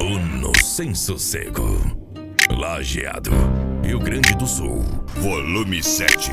Uno sem sossego. Lajeado, Rio Grande do Sul. Volume 7.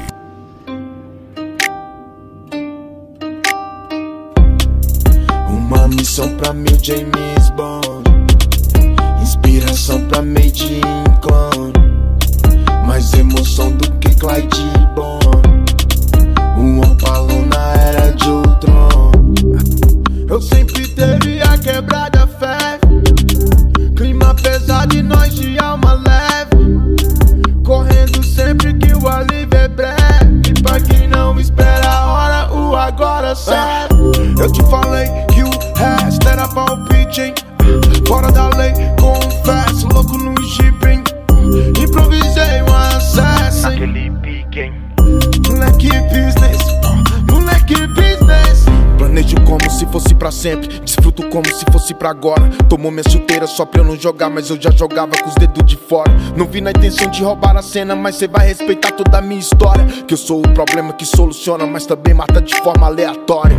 Uma missão pra mil James Bond, inspiração pra Made in Clone, mais emoção do que Clyde Bond. Um opalão na era de Ultron. Eu sempre teve a quebrada ferve, clima pesado e nós de alma leve, correndo sempre que o alívio é breve. E pra quem não espera a hora, o agora serve. Eu te falei que o resto era palpite, hein? Fora da lei, confesso, louco no Jeep, hein? Improvisei um acesso, hein? Aquele pique, hein? Moleque business, moleque business. Planejo como se fosse pra sempre, desfruto como se fosse pra agora. Tomou minha chuteira só pra eu não jogar, mas eu já jogava com os dedos de fora. Não vi na intenção de roubar a cena, mas cê vai respeitar toda a minha história. Que eu sou o problema que soluciona, mas também mata de forma aleatória.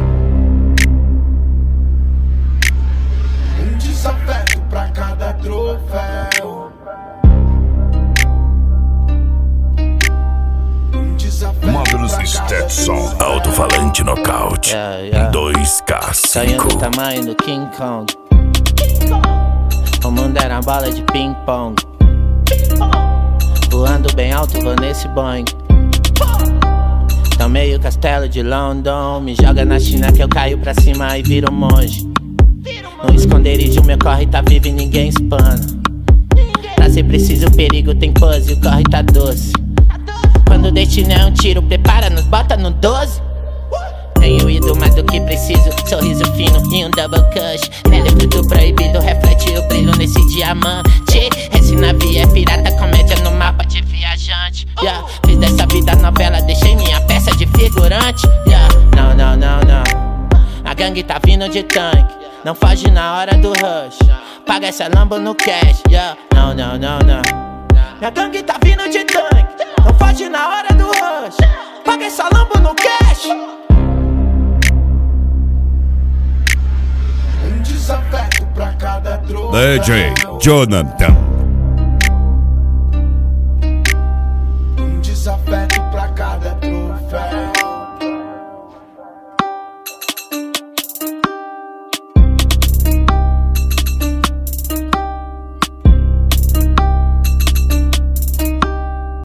Um desafeto pra cada troféu. Módulos Stetson. Alto-falante nocaute. 2K5. Saindo do tamanho do King Kong. O mundo era uma bola de ping-pong. Voando bem alto, vou nesse Boeing. Tomei o castelo de London. Me joga na China que eu caio pra cima e viro monge. No esconderijo meu corre tá vivo e ninguém espana. Pra ser preciso o perigo tem pose, o corre tá doce. Quando o destino é um tiro, prepara, nos bota no 12. Tenho ido mais do que preciso, sorriso fino e um double cush. Pele fruto proibido, reflete o brilho nesse diamante. Esse navio é pirata, comédia no mapa de viajante. Fiz dessa vida novela, deixei minha peça de figurante. Não, não, não, não. A gangue tá vindo de tanque, não foge na hora do rush. Paga essa Lambo no cash. Não, não, não, não. A gangue tá vindo de tanque, não foge na hora do rush. Paga essa Lambo no cash. Um desafeto pra cada troféu. DJ Jonathan. Um desafeto pra cada troféu.